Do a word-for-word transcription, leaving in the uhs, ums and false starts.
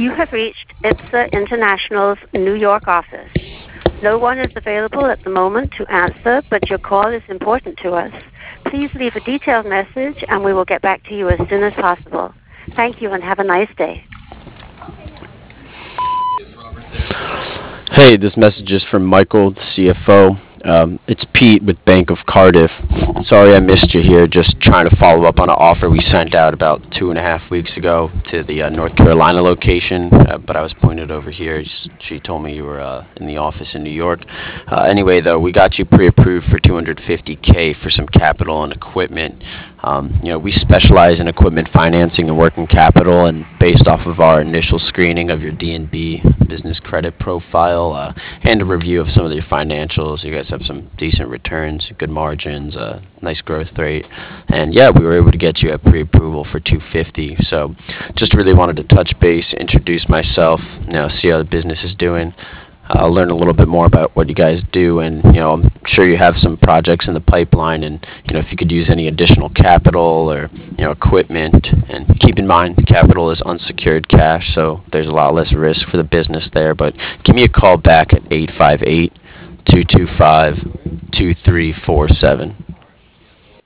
You have reached IPSA International's New York office. No one is available at the moment to answer, but your call is important to us. Please leave a detailed message and we will get back to you as soon as possible. Thank you and have a nice day. Hey, this message is from Michael, the C F O. Um, it's Pete with Bank of Cardiff. Sorry I missed you here. Just trying to follow up on an offer we sent out about two and a half weeks ago to the uh, North Carolina location, uh, but I was pointed over here. She told me you were uh, in the office in New York. Uh, anyway, though, we got you pre-approved for two hundred fifty K for some capital and equipment. Um, you know, we specialize in equipment financing and working capital, and based off of our initial screening of your D and B business credit profile uh, and a review of some of your financials, you guys have some decent returns, good margins, uh, nice growth rate, and yeah, we were able to get you at pre-approval for two hundred fifty. So, just really wanted to touch base, introduce myself, you know, see how the business is doing. I'll learn a little bit more about what you guys do, and you know, I'm sure you have some projects in the pipeline, and you know, if you could use any additional capital or you know, equipment, and keep in mind, capital is unsecured cash, so there's a lot less risk for the business there. But give me a call back at eight five eight, two two five, two three four seven.